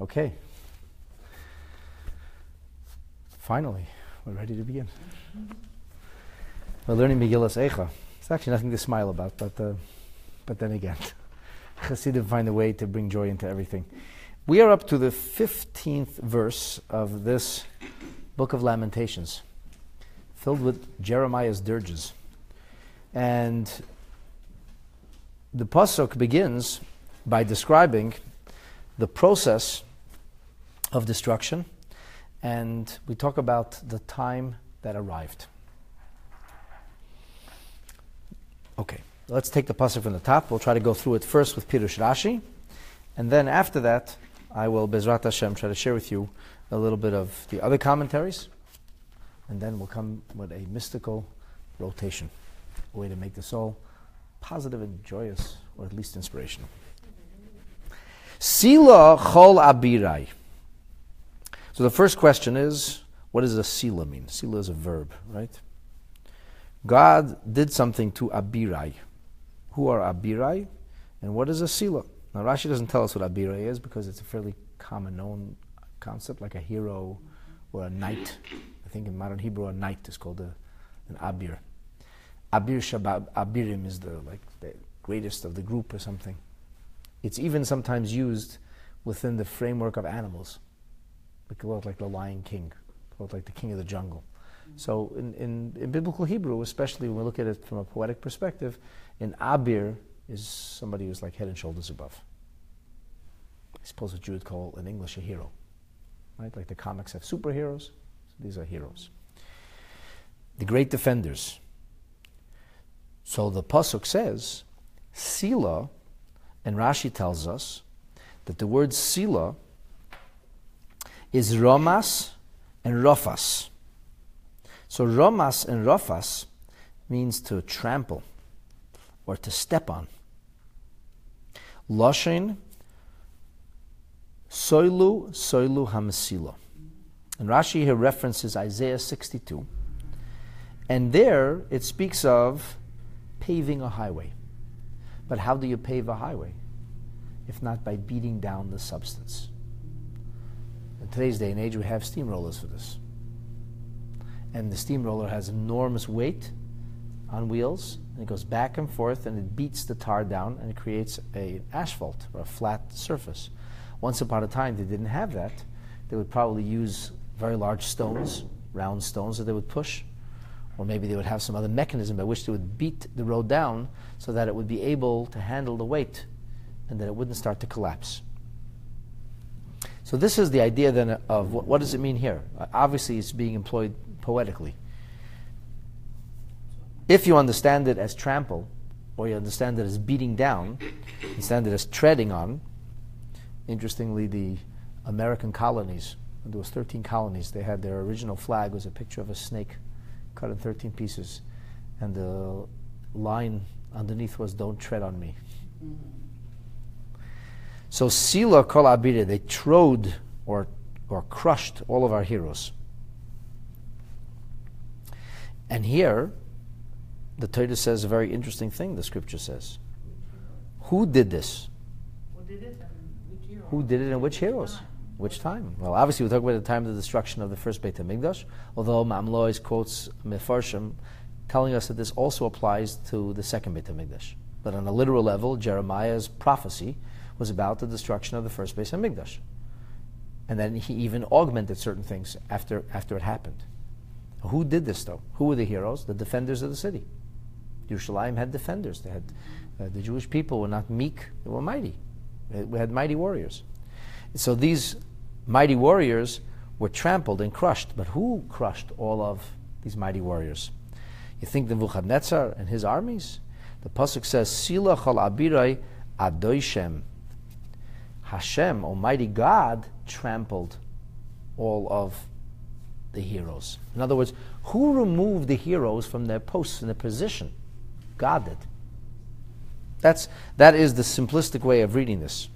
Okay. Finally, we're ready to begin. We're learning Megillas Eicha. It's actually nothing to smile about, but then again, Chassidim find a way to bring joy into everything. We are up to the 15th verse of this Book of Lamentations, filled with Jeremiah's dirges. And the Pasuk begins by describing the process of destruction, and we talk about the time that arrived. Okay, let's take the pasuk from the top. We'll try to go through it first with Pirush Rashi, and then after that, I will, Bezrat Hashem, try to share with you a little bit of the other commentaries, and then we'll come with a mystical rotation, a way to make the soul positive and joyous, or at least inspirational. Sila chol abirai. So the first question is, what does a sila mean? Sila is a verb, right? God did something to abirai. Who are abirai? And what is a sila? Now Rashi doesn't tell us what abirai is because it's a fairly common known concept, like a hero or a knight. I think in modern Hebrew a knight is called an abir. Abir Shabab, abirim is the greatest of the group or something. It's even sometimes used within the framework of animals. Like the Lion King, like the king of the jungle. So in biblical Hebrew, especially when we look at it from a poetic perspective, an abir is somebody who's like head and shoulders above. I suppose what you would call in English a hero. Right? Like the comics have superheroes, so these are heroes. The great defenders. So the Pasuk says, Sila, and Rashi tells us that the word Sila is Romas and Rofas. So Romas and Rofas means to trample or to step on. Loshin Soilu Hamasila. And Rashi here references Isaiah 62. And there it speaks of paving a highway. But how do you pave a highway? If not by beating down the substance. In today's day and age, we have steamrollers for this. And the steamroller has enormous weight on wheels, and it goes back and forth, and it beats the tar down, and it creates an asphalt, or a flat surface. Once upon a time, they didn't have that. They would probably use very large stones, round stones that they would push, or maybe they would have some other mechanism by which they would beat the road down so that it would be able to handle the weight and that it wouldn't start to collapse. So this is the idea then of what does it mean here? Obviously it's being employed poetically. If you understand it as trample, or you understand it as beating down, understand it as treading on, interestingly the American colonies, there was 13 colonies, they had their original flag was a picture of a snake cut in 13 pieces, and the line underneath was "Don't tread on me." So Sila Kol Abire, they trode or crushed all of our heroes. And here, the Torah says a very interesting thing, the scripture says. Who did this? Who did it and which heroes? Which time? Well, obviously we're talking about the time of the destruction of the first Beit HaMikdash, although Ma'am Lois quotes Mefarshim telling us that this also applies to the second Beit HaMikdash. But on a literal level, Jeremiah's prophecy was about the destruction of the first Beit HaMikdash. And then he even augmented certain things after it happened. Who did this though? Who were the heroes? The defenders of the city. Yerushalayim had defenders. They had the Jewish people were not meek, they were mighty. We had mighty warriors. So these mighty warriors were trampled and crushed. But who crushed all of these mighty warriors? You think Nebuchadnezzar and his armies? The Pasuk says, Sila chol abirai adoi Shem. Hashem, Almighty God, trampled all of the heroes. In other words, who removed the heroes from their posts and their position? God did. That is the simplistic way of reading this.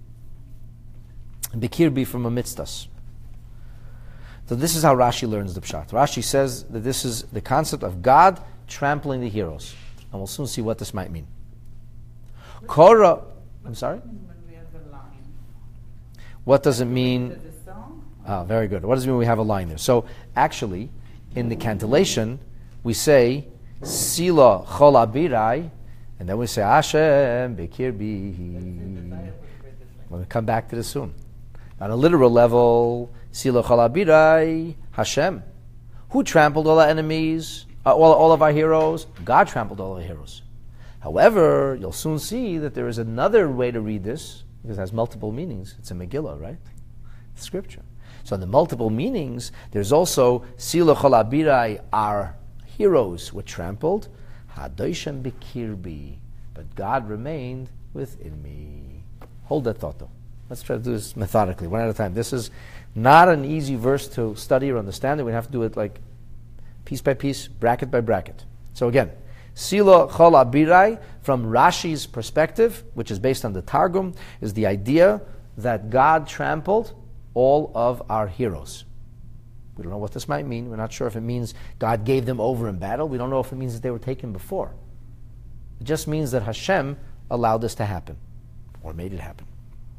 Bekir be from amidst us. So this is how Rashi learns the Pshat. Rashi says that this is the concept of God trampling the heroes. And we'll soon see what this might mean. Korah, I'm sorry? What does it mean? Is it a song? Ah, very good. What does it mean we have a line there? So actually, in the cantillation, we say Sila Chol Abirai, and then we say Hashem Bekirbi. We'll come back to this soon. On a literal level, Sila Chol Abirai, Hashem. Who trampled all our enemies? All of our heroes? God trampled all our heroes. However, you'll soon see that there is another way to read this, because it has multiple meanings. It's a Megillah, right? It's scripture. So in the multiple meanings, there's also Sila Chol Abirai, our heroes were trampled. Hadoishem Bekirbi. But God remained within me. Hold that thought though. Let's try to do this methodically, one at a time. This is not an easy verse to study or understand. We have to do it like piece by piece, bracket by bracket. So again, Sila Chol Abirai, from Rashi's perspective, which is based on the Targum, is the idea that God trampled all of our heroes. We don't know what this might mean. We're not sure if it means God gave them over in battle. We don't know if it means that they were taken before. It just means that Hashem allowed this to happen, or made it happen.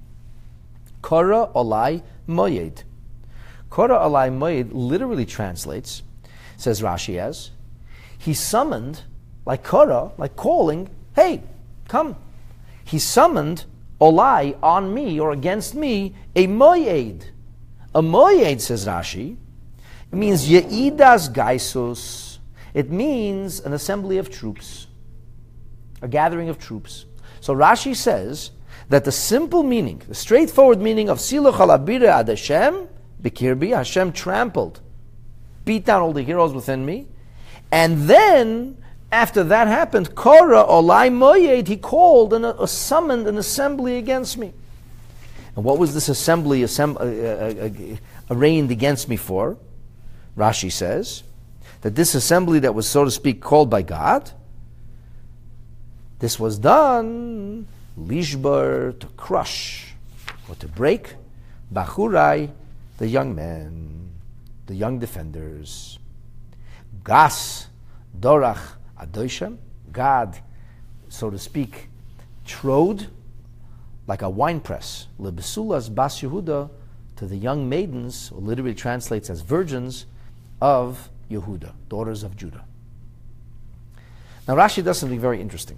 Kora Olai Moyed. Kora Olai Moyed literally translates, says Rashi as, he summoned, like Kora, like calling, hey, come. He summoned Olai, on me or against me, a Moyed. A Moyed, says Rashi, it means Ye'idas Gaisus. It means an assembly of troops, a gathering of troops. So Rashi says that the simple meaning, the straightforward meaning of Sila Chol Abirai ad Hashem, Bekirbi, Hashem trampled, beat down all the heroes within me, and then after that happened, Kora Olai Moyed, he called and summoned an assembly against me. And what was this assembly arraigned against me for? Rashi says that this assembly that was, so to speak, called by God, this was done lishbar, to crush or to break, bachurai, the young men, the young defenders, gas, dorach, adoishem, God, so to speak, trode like a winepress, lebesulas bas Yehuda, to the young maidens, or literally translates as virgins, of Yehuda, daughters of Judah. Now Rashi does something very interesting.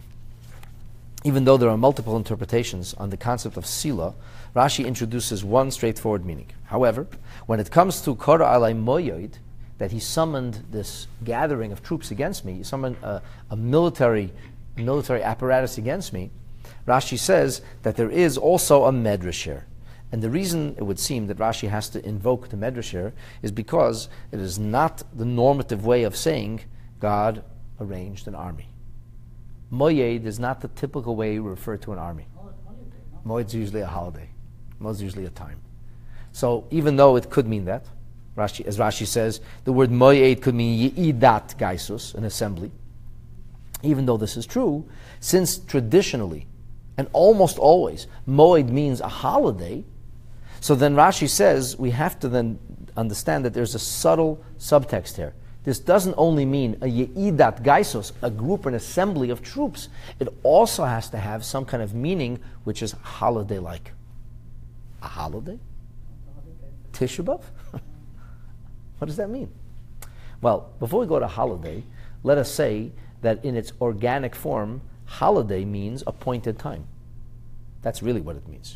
Even though there are multiple interpretations on the concept of Sila, Rashi introduces one straightforward meaning. However, when it comes to Kora Alai Moyed, that he summoned this gathering of troops against me, he summoned a military apparatus against me, Rashi says that there is also a medrash here. And the reason it would seem that Rashi has to invoke the medrash here is because it is not the normative way of saying God arranged an army. Moyed is not the typical way we refer to an army. Moed is usually a holiday. Moed is usually a time. So even though it could mean that, as Rashi says, the word Moyed could mean Ye'idat Gaisus, an assembly. Even though this is true, since traditionally and almost always Moed means a holiday, so then Rashi says we have to then understand that there's a subtle subtext here. This doesn't only mean a Ye'idat Gaisos, a group, an assembly of troops. It also has to have some kind of meaning which is holiday-like. A holiday? Tisha B'Av? What does that mean? Well, before we go to holiday, let us say that in its organic form, holiday means appointed time. That's really what it means.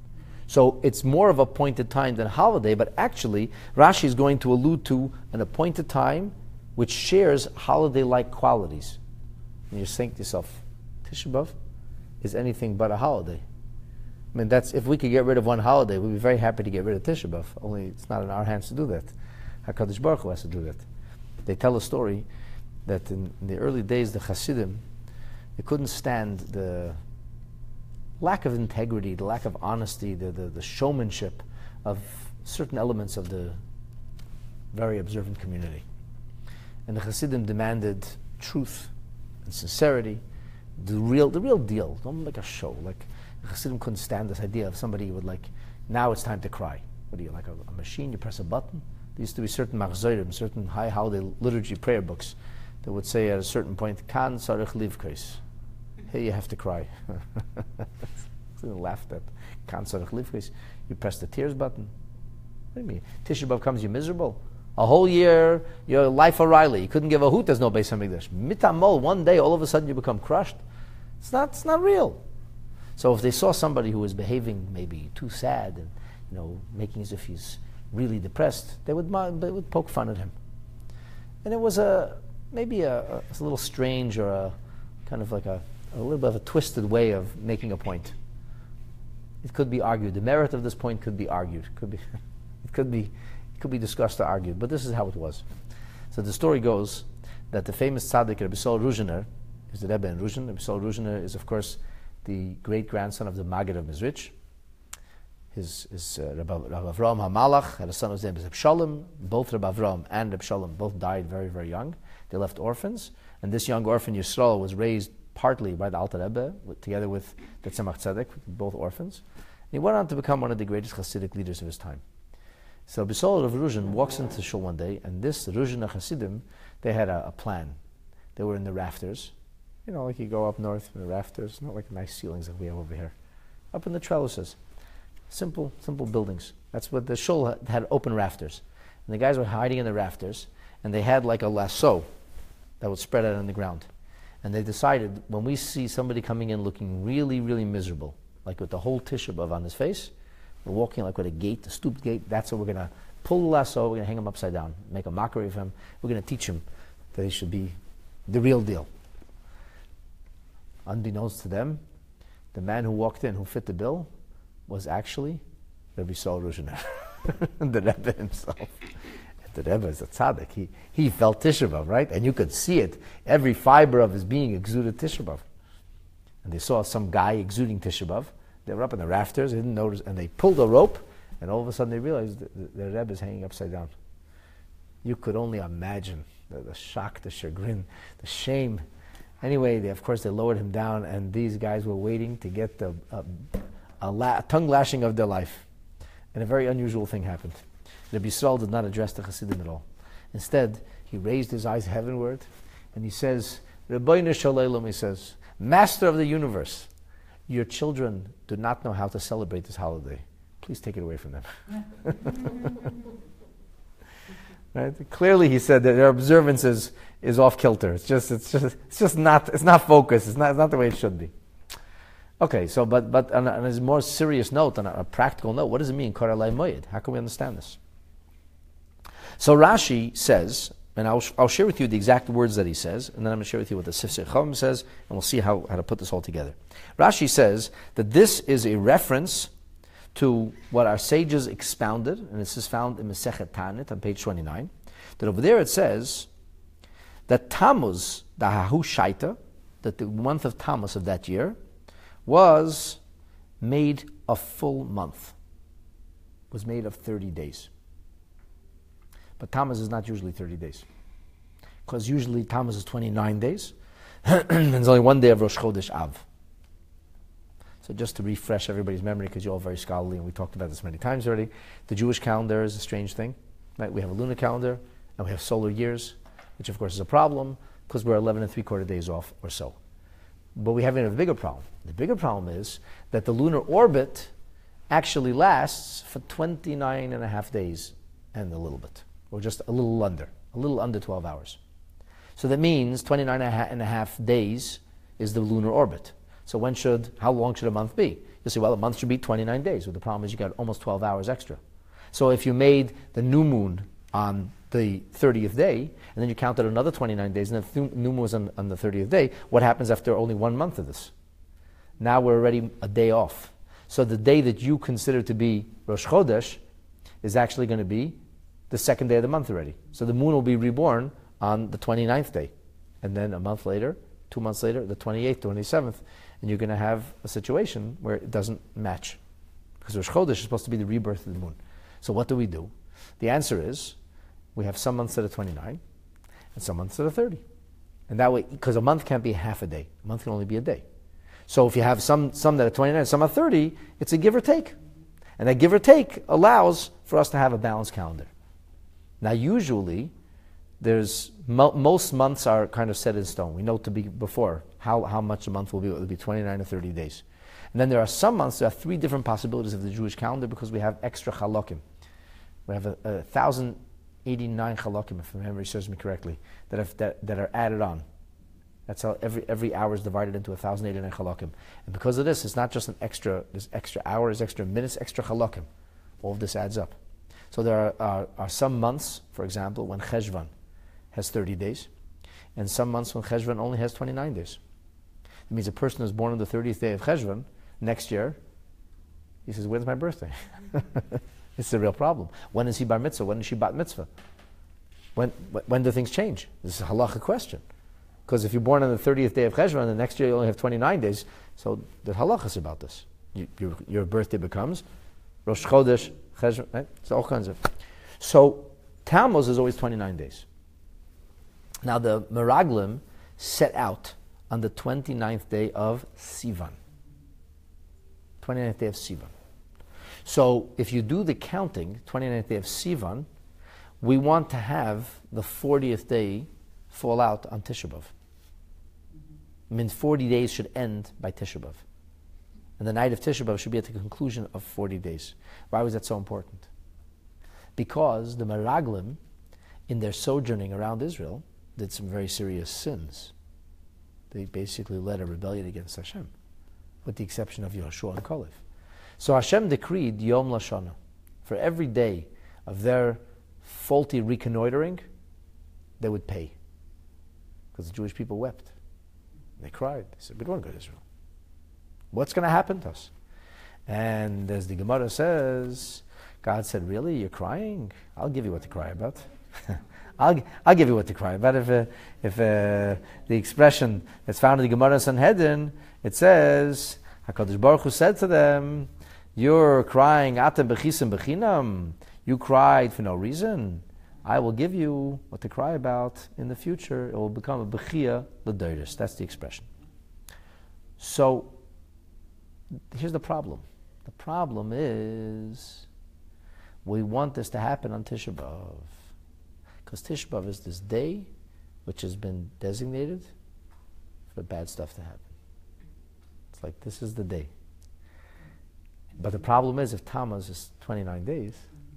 So it's more of appointed time than holiday, but actually Rashi is going to allude to an appointed time which shares holiday-like qualities. And you just think to yourself, Tisha B'Av is anything but a holiday. I mean, that's, if we could get rid of one holiday, we'd be very happy to get rid of Tisha B'Av, only it's not in our hands to do that. HaKadosh Baruch Hu has to do that. They tell a story that in the early days, the Hasidim, they couldn't stand the lack of integrity, the lack of honesty, the showmanship of certain elements of the very observant community. And the Hasidim demanded truth and sincerity, the real deal. Don't make a show. Like, the Hasidim couldn't stand this idea of somebody would like, now it's time to cry. What are you, like a machine? You press a button? There used to be certain machzorim, certain high holiday liturgy prayer books that would say at a certain point, Kan Sarich Livkais. Hey, you have to cry. and laughed at Kanzarach Livkis. You press the tears button. What do you mean? Tisha B'Av comes, you're miserable. A whole year, your life O'Reilly. You couldn't give a hoot, there's no Beis HaMikdash. Mitamol, one day, all of a sudden you become crushed. It's not real. So if they saw somebody who was behaving maybe too sad and making as if he's really depressed, they would poke fun at him. And it was maybe a little strange or a kind of like a little bit of a twisted way of making a point. It could be argued. The merit of this point could be argued. It could be discussed or argued. But this is how it was. So the story goes that the famous tzaddik Rabbi Saul Ruzhiner is the Rebbe in Ruzhin. Rabbi Saul Ruzhiner is, of course, the great grandson of the Maggid of Mezrich. His Rabbi Avraham HaMalach had a son whose name is Abshalom. Both Rabbi Avraham and Abshalom both died very, very young. They left orphans. And this young orphan, Yisrael, was raised partly by the Alter Rebbe, together with the Tzemach Tzedek, both orphans. And he went on to become one of the greatest Hasidic leaders of his time. So Rabbi Saul of Ruzhin walks into shul one day, and this Ruzhin Hasidim, they had a plan. They were in the rafters. Like you go up north in the rafters, not like nice ceilings like we have over here. Up in the trellises. Simple buildings. That's what the shul had, open rafters. And the guys were hiding in the rafters, and they had like a lasso that would spread out on the ground. And they decided, when we see somebody coming in looking really, really miserable, like with the whole Tisha B'Av on his face, we're walking like with a stooped gate, that's what we're going to pull the lasso, we're going to hang him upside down, make a mockery of him. We're going to teach him that he should be the real deal. Unbeknownst to them, the man who walked in, who fit the bill, was actually Rabbi Saul Ruzhiner, the Rebbe himself. The Rebbe is a tzaddik. He felt Tisha B'Av, right? And you could see it. Every fiber of his being exuded Tisha B'Av. And they saw some guy exuding Tisha B'Av. They were up in the rafters, they didn't notice, and they pulled a rope, and all of a sudden they realized the Rebbe is hanging upside down. You could only imagine the shock, the chagrin, the shame. Anyway, of course, they lowered him down, and these guys were waiting to get a tongue lashing of their life. And a very unusual thing happened. Rabbi Yisrael did not address the Hasidim at all. Instead, he raised his eyes heavenward, and he says, Rabbeinu Shalom, he says, Master of the universe, your children do not know how to celebrate this holiday. Please take it away from them. Right? Clearly, he said that their observance is off kilter. It's just not focused. It's not the way it should be. Okay, so but on a more serious note, on a practical note, what does it mean, Koralei Moed? How can we understand this? So Rashi says, and I'll share with you the exact words that he says, and then I'm going to share with you what the Sifsei Chacham says, and we'll see how to put this all together. Rashi says that this is a reference to what our sages expounded, and this is found in Masechet Tanit on page 29, that over there it says that Tammuz, the Hahu Shaita, that the month of Tammuz of that year, was made a full month, was made of 30 days. But Tammuz is not usually 30 days. Because usually Tammuz is 29 days, and there's only one day of Rosh Chodesh Av. So just to refresh everybody's memory, because you're all very scholarly, and we talked about this many times already, the Jewish calendar is a strange thing. Right? We have a lunar calendar, and we have solar years, which of course is a problem, because we're 11 3/4 days off or so. But we have a bigger problem. The bigger problem is that the lunar orbit actually lasts for 29 and a half days and a little bit, or just a little under 12 hours. So that means 29 and a half days is the lunar orbit. So how long should a month be? You'll say, well, a month should be 29 days. Well, the problem is you got almost 12 hours extra. So if you made the new moon on the 30th day, and then you counted another 29 days, and the new moon was on the 30th day, what happens after only 1 month of this? Now we're already a day off. So the day that you consider to be Rosh Chodesh is actually going to be the second day of the month already. So the moon will be reborn on the 29th day. And then a month later, 2 months later, the 28th, 27th, and you're going to have a situation where it doesn't match. Because Rosh Chodesh is supposed to be the rebirth of the moon. So what do? The answer is, we have some months that are 29, and some months that are 30. And that way, because a month can't be half a day. A month can only be a day. So if you have some that are 29, some are 30, it's a give or take. And that give or take allows for us to have a balanced calendar. Now usually, most months are kind of set in stone. We know before how much a month will be. It will be 29 or 30 days. And then there are some months, there are 3 different possibilities of the Jewish calendar because we have extra halakim. We have 1,089 halakim, if my memory serves me correctly, that are added on. That's how every hour is divided into 1,089 halakim. And because of this, it's not just there's extra hours, extra minutes, extra halakim. All of this adds up. So there are some months, for example, when Cheshvan has 30 days, and some months when Cheshvan only has 29 days. It means a person who's born on the 30th day of Cheshvan, next year, he says, when's my birthday? It's a real problem. When is he bar mitzvah? When is she bat mitzvah? When do things change? This is a halacha question. Because if you're born on the 30th day of Cheshvan, the next year you only have 29 days, so the halachas about this. Your birthday becomes Rosh Chodesh, Cheshvan, right? So all kinds of. So Tammuz is always 29 days. Now the Meraglim set out on the 29th day of Sivan. 29th day of Sivan. So if you do the counting, 29th day of Sivan, we want to have the 40th day fall out on Tisha B'Av. It means 40 days should end by Tisha B'Av. And the night of Tisha B'Av should be at the conclusion of 40 days. Why was that so important? Because the Meraglim, in their sojourning around Israel, did some very serious sins. They basically led a rebellion against Hashem, with the exception of Yehoshua and Kalev. So Hashem decreed Yom Lashana. For every day of their faulty reconnoitering, they would pay. Because the Jewish people wept. They cried. They said, we don't want to go to Israel. What's going to happen to us? And as the Gemara says, God said, really? You're crying? I'll give you what to cry about. I'll give you what to cry about. If the expression that's found in the Gemara Sanhedrin, it says, HaKadosh Baruch Hu said to them, you're crying, Atem bechisim bechinam. You cried for no reason. I will give you what to cry about in the future. It will become a bechia l'doros. That's the expression. So, here's the problem. The problem is, we want this to happen on Tisha B'Av. Because Tisha B'Av is this day which has been designated for bad stuff to happen. It's like, this is the day. But the problem is, if Tammuz is 29 days,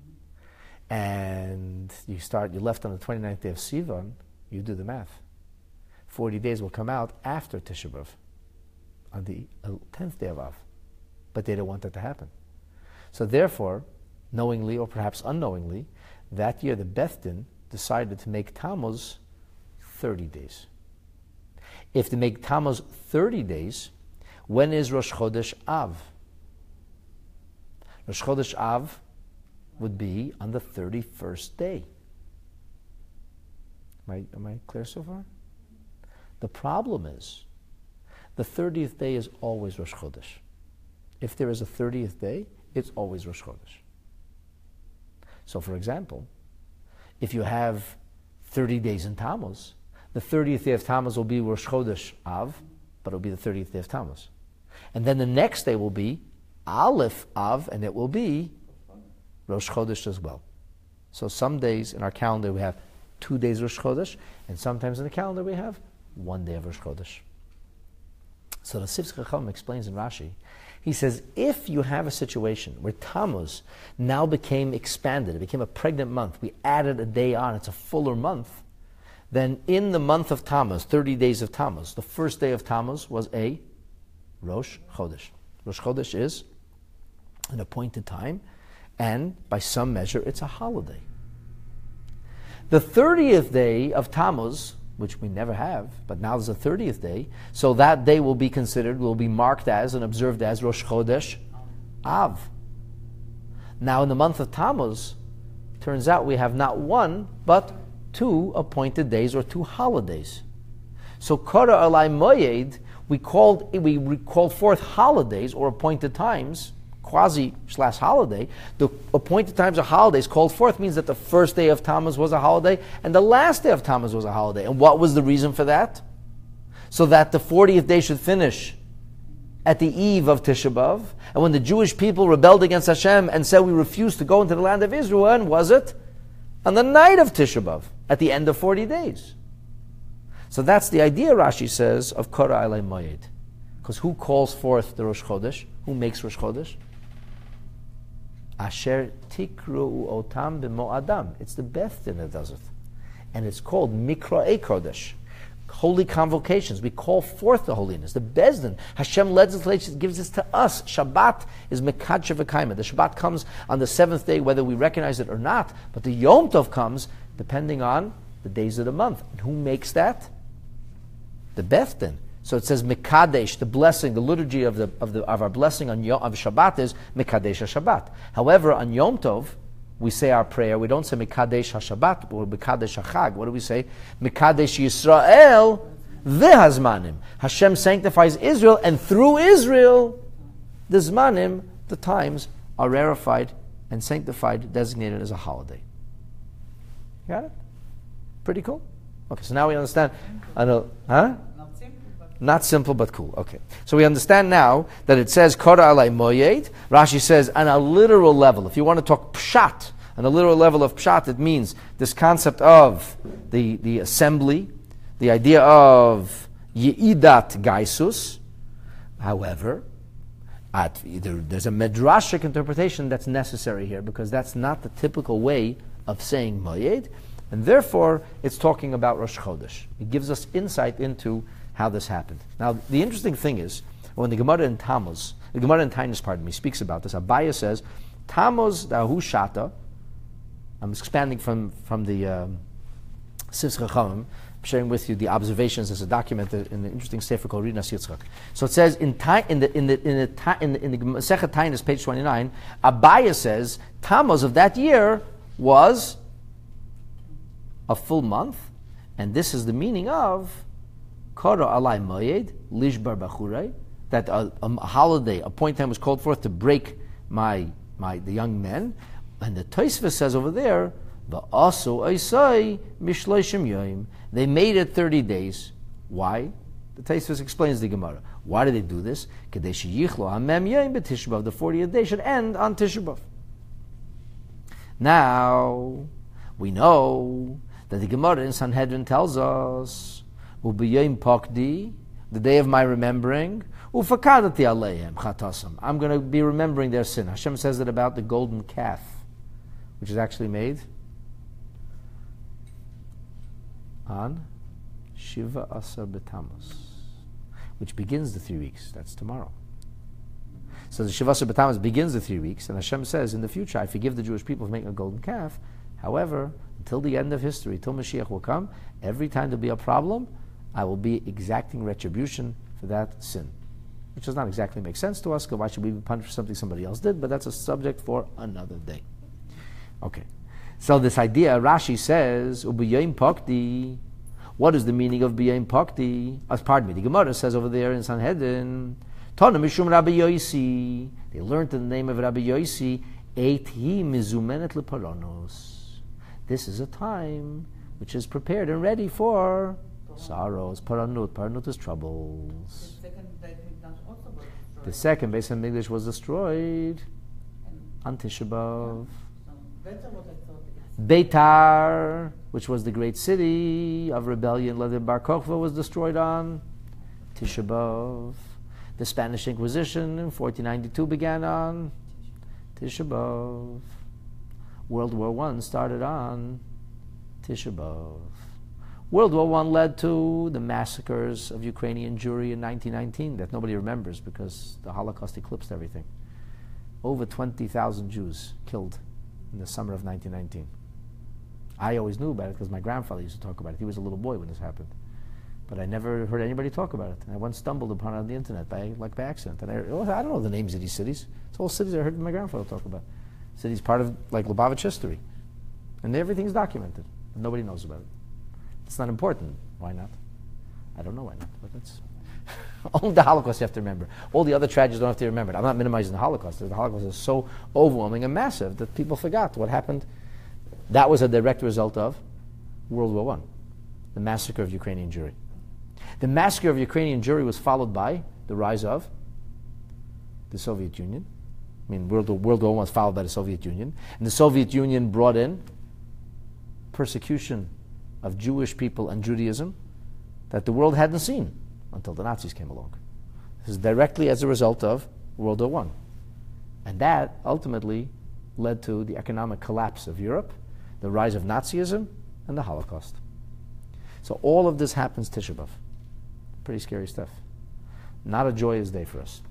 and you left on the 29th day of Sivan, you do the math. 40 days will come out after Tisha B'Av, on the 10th day of Av. But they don't want that to happen. So therefore, knowingly or perhaps unknowingly, that year the Beth Din decided to make Tammuz 30 days. If they make Tammuz 30 days, when is Rosh Chodesh Av? Rosh Chodesh Av would be on the 31st day. Am I clear so far? The problem is, the 30th day is always Rosh Chodesh. If there is a 30th day, it's always Rosh Chodesh. So for example, if you have 30 days in Tammuz, the 30th day of Tammuz will be Rosh Chodesh Av, but it will be the 30th day of Tammuz. And then the next day will be Aleph Av, and it will be Rosh Chodesh as well. So some days in our calendar we have 2 days Rosh Chodesh, and sometimes in the calendar we have 1 day of Rosh Chodesh. So the Sifsei Chacham explains in Rashi, he says, if you have a situation where Tammuz now became expanded, it became a pregnant month, we added a day on, it's a fuller month, then in the month of Tammuz, 30 days of Tammuz, the first day of Tammuz was a Rosh Chodesh. Rosh Chodesh is an appointed time, and by some measure, it's a holiday. The 30th day of Tammuz, which we never have, but now there's a 30th day, so that day will be marked as and observed as Rosh Chodesh Av. Now in the month of Tammuz, turns out we have not 1, but 2 appointed days or 2 holidays. So Kara Alai Moyed, we called forth holidays or appointed times, quasi/holiday. The appointed times or holidays called forth means that the first day of Tammuz was a holiday and the last day of Tammuz was a holiday. And what was the reason for that? So that the 40th day should finish at the eve of Tisha B'Av. And when the Jewish people rebelled against Hashem and said we refuse to go into the land of Israel, when was it? On the night of Tisha B'Av, at the end of 40 days. So that's the idea, Rashi says, of Kora Alei Moed. Because who calls forth the Rosh Chodesh? Who makes Rosh Chodesh? Asher tikru otam b'mo adam. It's the Beth Din that does it. And it's called Mikra'ei Kodesh. Holy convocations. We call forth the holiness. The Bezdin. Hashem legislates, gives this to us. Shabbat is Mekadshe V'Kaima. The Shabbat comes on the seventh day, whether we recognize it or not. But the Yom Tov comes depending on the days of the month. And who makes that? The Bezdin. So it says Mekadesh, the blessing, the liturgy of our blessing on Shabbat is Mekadesh HaShabbat. However, on Yom Tov, we say our prayer. We don't say Mekadesh HaShabbat or Mekadesh HaChag. What do we say? Mekadesh Yisrael v'Hazmanim. Hashem sanctifies Israel, and through Israel, the Zmanim, the times, are rarefied and sanctified, designated as a holiday. Got it? Pretty cool? Okay, so now we understand. I know, huh? Not simple, but cool. Okay. So we understand now that it says, Kora alai moyed. Rashi says, on a literal level, if you want to talk pshat, on a literal level of pshat, it means this concept of the assembly, the idea of Ye'idat Gaisus. However, there's a medrashic interpretation that's necessary here, because that's not the typical way of saying moyed, and therefore it's talking about Rosh Chodesh. It gives us insight into how this happened. Now, the interesting thing is, when the Gemara in Tammuz, the Gemara in Tainus, speaks about this, Abaya says, Tammuz da'hu shata. I'm expanding from the Sifs Chachamim. I'm sharing with you the observations as a document in the interesting sefer called Rinas Yitzchak. So it says in the Masechet Tainus, page 29, Abaya says Tammuz of that year was a full month, and this is the meaning of Kara alai moyed lishbar bachurei, that a holiday, a point time was called forth to break the young men, and the Tosfos says over there, va'asu oisai mishloishim yoyim. They made it 30 days. Why? The Tosfos explains the Gemara. Why did they do this? Kedei sheyichlo hamem yoyim b'Tisha B'av. The 40th day should end on Tisha B'av. Now we know that the Gemara in Sanhedrin tells us, Ubiyim Pakdi, the day of my remembering, Ufakadati Aleihem Chatasam. I'm going to be remembering their sin. Hashem says that about the golden calf, which is actually made on Shiva Asar B'Tammuz, which begins the 3 weeks. That's tomorrow. So the Shiva Asar B'Tammuz begins the 3 weeks, and Hashem says, in the future, I forgive the Jewish people for making a golden calf. However, until the end of history, till Mashiach will come, every time there'll be a problem, I will be exacting retribution for that sin. Which does not exactly make sense to us, because why should we be punished for something somebody else did? But that's a subject for another day. Okay. So this idea, Rashi says, Ubiyim Pakdi. What is the meaning of Biyim Pakdi? The Gemara says over there in Sanhedrin, Tana Mishum Rabbi Yosi. They learned in the name of Rabbi Yosi, Eiti Mizumenet Leparonos. This is a time which is prepared and ready for sorrows. Paranut is troubles. The second Beis Hamikdash was destroyed on Tisha B'Av. Beitar, which was the great city of rebellion, led by Bar Kokhba, was destroyed on Tisha B'Av. The Spanish Inquisition in 1492 began on Tisha B'Av. World War I started on Tisha B'Av. World War I led to the massacres of Ukrainian Jewry in 1919 that nobody remembers because the Holocaust eclipsed everything. Over 20,000 Jews killed in the summer of 1919. I always knew about it because my grandfather used to talk about it. He was a little boy when this happened. But I never heard anybody talk about it. And I once stumbled upon it on the internet by accident. And I don't know the names of these cities. It's all cities I heard my grandfather talk about. Cities part of Lubavitch history. And everything's documented. But nobody knows about it. It's not important. Why not? I don't know why not. But that's only the Holocaust you have to remember. All the other tragedies don't have to remember. I'm not minimizing the Holocaust. The Holocaust is so overwhelming and massive that people forgot what happened. That was a direct result of World War I, the massacre of Ukrainian Jewry. The massacre of Ukrainian Jewry was followed by the rise of the Soviet Union. I mean, World War I was followed by the Soviet Union. And the Soviet Union brought in persecution of Jewish people and Judaism that the world hadn't seen until the Nazis came along. This is directly as a result of World War I. And that ultimately led to the economic collapse of Europe, the rise of Nazism, and the Holocaust. So all of this happens Tisha B'Av. Pretty scary stuff. Not a joyous day for us.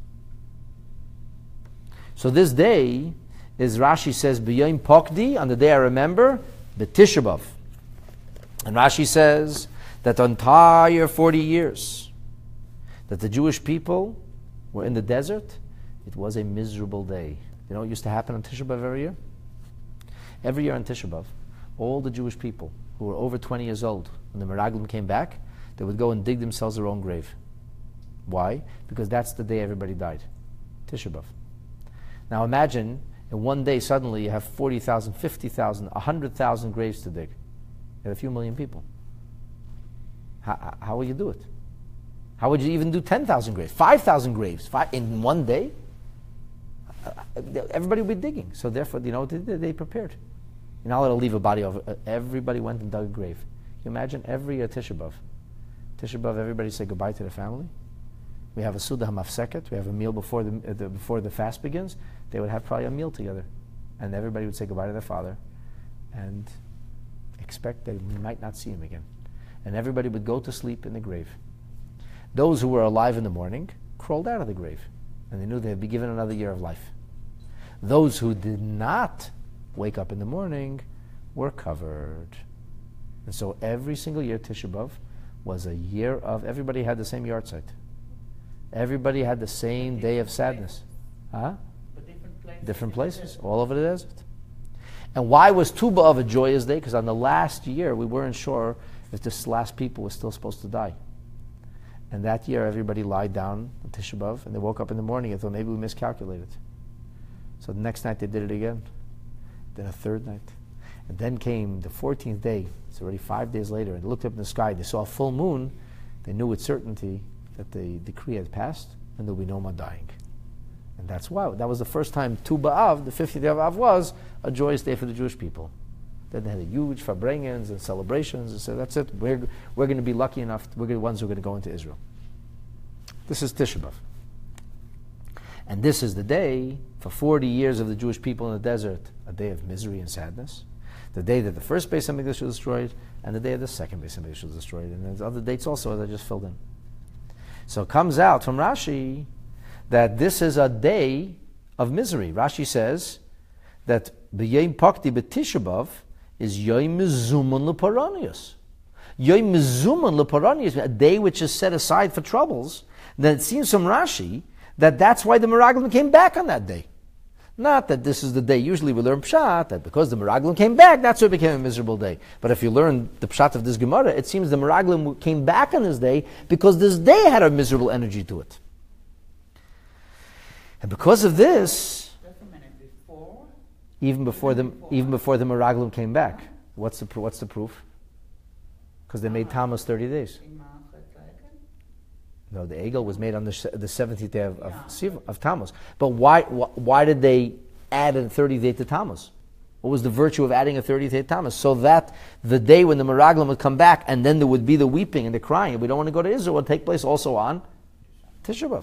So this day is, Rashi says, B'yom Pokdi, on the day I remember, B'Tisha B'Av. And Rashi says that the entire 40 years that the Jewish people were in the desert, it was a miserable day. You know what used to happen on Tisha B'Av every year? Every year on Tisha B'Av, all the Jewish people who were over 20 years old, when the Meraglim came back, they would go and dig themselves their own grave. Why? Because that's the day everybody died. Tisha B'Av. Now imagine, in one day suddenly you have 40,000, 50,000, 100,000 graves to dig. You have a few million people. How will you do it? How would you even do 10,000 graves, 5,000 graves in one day? Everybody would be digging. So therefore, you know what they did? They prepared. You're not allowed to leave a body over. Everybody went and dug a grave. Can you imagine every Tisha B'Av? Tisha B'Av, everybody say goodbye to their family. We have a Suda HaMafseket. We have a meal before the fast begins. They would have probably a meal together. And everybody would say goodbye to their father and expect that we might not see him again. And everybody would go to sleep in the grave. Those who were alive in the morning crawled out of the grave, and they knew they'd be given another year of life. Those who did not wake up in the morning were covered. And so every single year, Tisha B'Av was a year of, everybody had the same yahrzeit. Everybody had the same day of sadness. Huh? Different places, all over the desert. And why was Tu B'Av a joyous day? Because on the last year, we weren't sure if this last people was still supposed to die. And that year, everybody lied down on Tisha B'Av, and they woke up in the morning and thought maybe we miscalculated. So the next night they did it again. Then a third night. And then came the 14th day. It's already 5 days later. And they looked up in the sky. They saw a full moon. They knew with certainty that the decree had passed and there would be no more dying. And that's why. That was the first time Tu B'Av, the 50th day of Av, was a joyous day for the Jewish people. Then they had a huge farbrengens and celebrations and said, that's it. We're going to be lucky enough. We're the ones who are going to go into Israel. This is Tisha B'Av. And this is the day, for 40 years of the Jewish people in the desert, a day of misery and sadness. The day that the first Beis HaMikdash was destroyed, and the day of the second Beis HaMikdash was destroyed. And there's other dates also that I just filled in. So it comes out from Rashi that this is a day of misery. Rashi says that B'yom Pakti B'Tisha B'Av is Yom Mezuman L'Paranius. Yom Mezuman L'Paranius, a day which is set aside for troubles. Then it seems from Rashi that that's why the Meraglim came back on that day. Not that this is the day. Usually we learn Pshat, that because the Meraglim came back, that's why it became a miserable day. But if you learn the Pshat of this Gemara, it seems the Meraglim came back on this day because this day had a miserable energy to it. And because of this, even before the Meraglim came back, what's the proof? Because they made Tammuz 30 days. No, the Egel was made on the 70th day of Tammuz. But why did they add a 30th day to Tammuz? What was the virtue of adding a 30th day to Tammuz? So that the day when the Meraglim would come back, and then there would be the weeping and the crying, and we don't want to go to Israel, would take place also on Tisha B'Av.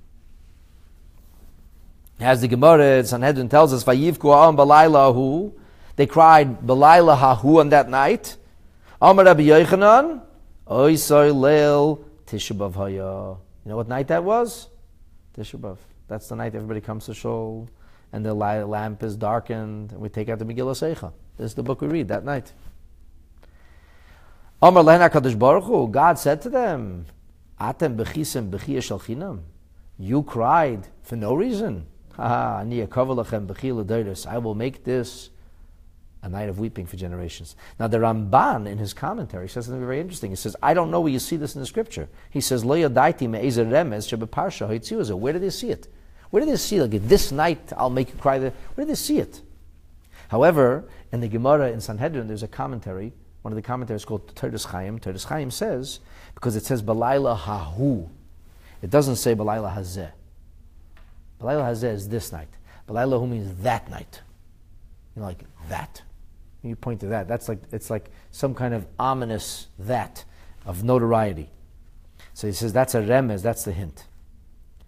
As the Gemara in Sanhedrin tells us, Vayivku ha'am b'layla hu, they cried b'layla ha'hu on that night. Amar Rabbi Yochanan, oisoi leil Tisha B'Av haya. You know what night that was? Tisha B'Av. That's the night everybody comes to shul, and the lamp is darkened, and we take out the Megillah Seicha. This is the book we read that night. Amar lehen HaKadosh Baruch Hu, God said to them, Atem b'chisem b'chiyah shel chinam. You cried for no reason. I will make this a night of weeping for generations. Now the Ramban in his commentary says something very interesting. He says, I don't know where you see this in the scripture. He says, Lo yadaiti me'ezer remez shebeparsha ha'itziuza. Where did they see it? Where did they see it? Like, this night I'll make you cry. Where did they see it? However, in the Gemara in Sanhedrin, there's a commentary. One of the commentaries called Teres Chaim. Teres Chaim says, because it says Balayla hahu. It doesn't say Balayla hazeh. Balayla hazeh is this night. Balayla hu means that night. You know, like that. You point to that. It's like some kind of ominous that of notoriety. So he says that's a remez, that's the hint.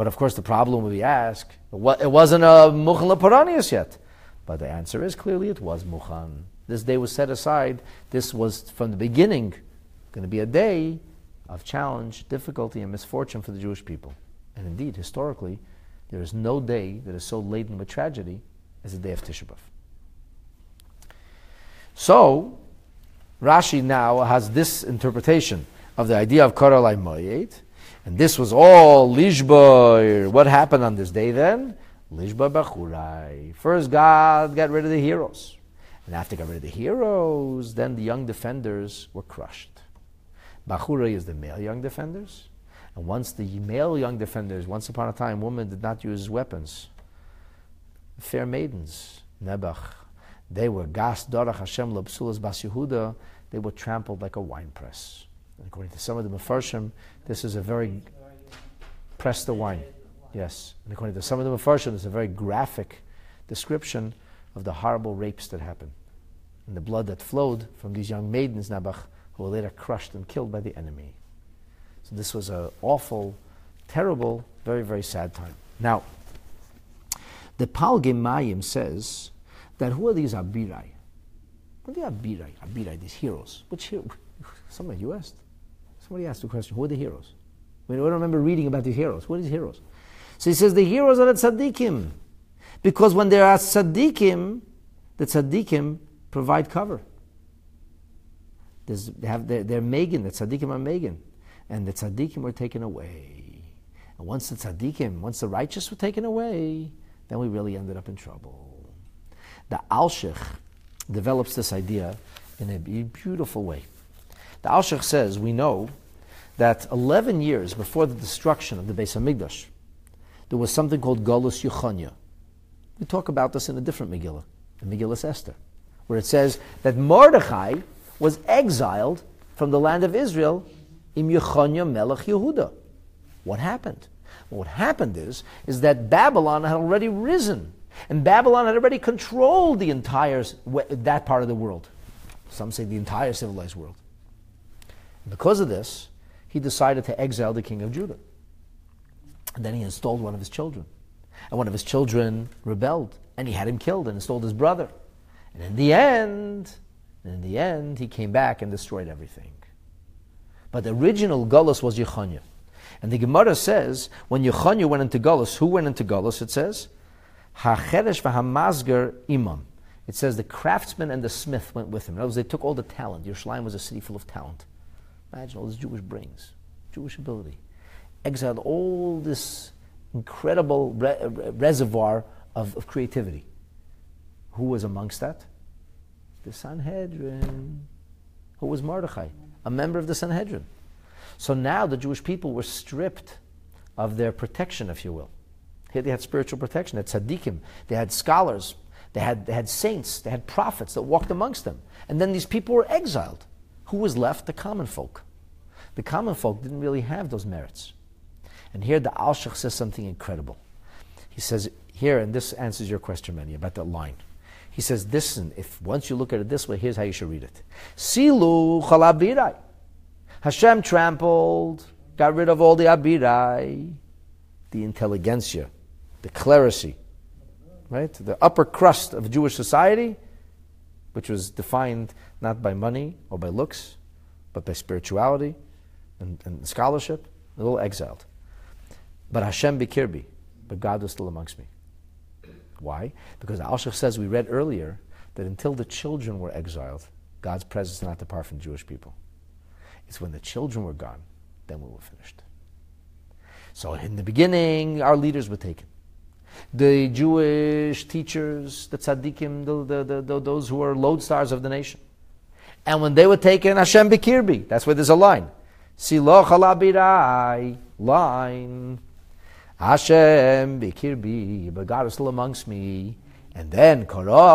But of course, the problem we ask, it wasn't a Muchan Leparanius yet. But the answer is clearly it was Muchan. This day was set aside. This was from the beginning going to be a day of challenge, difficulty, and misfortune for the Jewish people. And indeed, historically, there is no day that is so laden with tragedy as the day of Tisha B'Av. So, Rashi now has this interpretation of the idea of Koralai Moyed, and this was all Lishboy. What happened on this day then? Lishboy Bachurai. First, God got rid of the heroes. And after got rid of the heroes, then the young defenders were crushed. Bachurai is the male young defenders. And once the male young defenders, once upon a time, women did not use weapons. Fair maidens, Nebuch, they were Gas Dorach Hashem Labsulas Bas Yehuda, they were trampled like a winepress. And according to some of the Mefarshim, this is a very, press the wine. Yes. And according to some of the Mefarshim, it's a very graphic description of the horrible rapes that happened. And the blood that flowed from these young maidens, Nebuch, who were later crushed and killed by the enemy. So this was an awful, terrible, very, very sad time. Now, the Palgei Mayim says that who are these Abirai? What are the Abirai? Abirai, these heroes. Which hero? Somebody, you asked. Somebody asked the question, who are the heroes? We don't remember reading about these heroes. Who are these heroes? So he says the heroes are the tzaddikim. Because when there are tzaddikim, the tzaddikim provide cover. They're Megan, the tzaddikim are Megan. And the tzaddikim were taken away. And once the righteous were taken away, then we really ended up in trouble. The Alshich develops this idea in a beautiful way. The Alshich says, we know that 11 years before the destruction of the Beis HaMikdash, there was something called Golus Yechonia. We talk about this in a different Megillah, the Megillah Esther, where it says that Mordechai was exiled from the land of Israel Im Yechonia Melech Yehuda. What happened? Well, what happened is that Babylon had already risen, and Babylon had already controlled the entire, that part of the world. Some say the entire civilized world. And because of this, he decided to exile the king of Judah. And then he installed one of his children. And one of his children rebelled, and he had him killed and installed his brother. And in the end, he came back and destroyed everything. But the original Golus was Yechonia. And the Gemara says, when Yechonia went into Golus, who went into Golus? It says, HaCheresh v'hamazger imam. It says the craftsman and the smith went with him. In other words, they took all the talent. Yerushalayim was a city full of talent. Imagine all this Jewish brains, Jewish ability. Exiled all this incredible reservoir of creativity. Who was amongst that? The Sanhedrin. Who was Mordechai? A member of the Sanhedrin. So now the Jewish people were stripped of their protection, if you will. Here they had spiritual protection. They had tzaddikim. They had scholars. They had saints. They had prophets that walked amongst them. And then these people were exiled. Who was left? The common folk. The common folk didn't really have those merits. And here the Alshich says something incredible. He says here, and this answers your question, Manny, about that line. He says, listen, if once you look at it this way, here's how you should read it. Silu chalabirai. Hashem trampled, got rid of all the abirai, the intelligentsia, the clerisy, right? The upper crust of Jewish society, which was defined not by money or by looks, but by spirituality and scholarship, a little exiled. But Hashem bikirbi, but God was still amongst me. Why? Because Alshich says, we read earlier, that until the children were exiled, God's presence did not depart from the Jewish people. It's when the children were gone, then we were finished. So in the beginning, our leaders were taken. The Jewish teachers, the tzaddikim, those who were lodestars of the nation. And when they were taken, Hashem bikirbi. That's where there's a line. Silo chalabirai, line. Hashem bikirbi, but God is still amongst me. And then